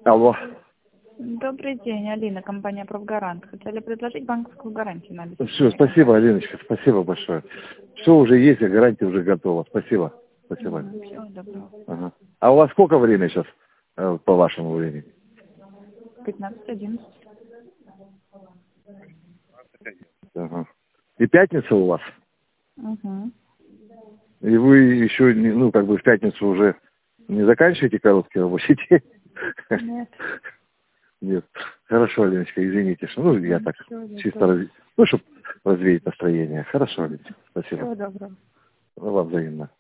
Алло. Добрый день, Алина, компания «Профгарант». Хотели предложить банковскую гарантию на обеспечение. Все, спасибо, Алиночка, спасибо большое. Все уже есть, и гарантия уже готова. Спасибо. Спасибо. Всего доброго. Ага. А у вас сколько времени сейчас, по вашему времени? 15:11. Ага. И пятница у вас? Угу. И вы еще, в пятницу уже не заканчиваете короткий рабочий день? Нет. Нет. Хорошо, Алиночка, извините, что, я так чисто, чтобы развеять настроение. Хорошо, Алиночка, спасибо. Всего доброго. Вам взаимно.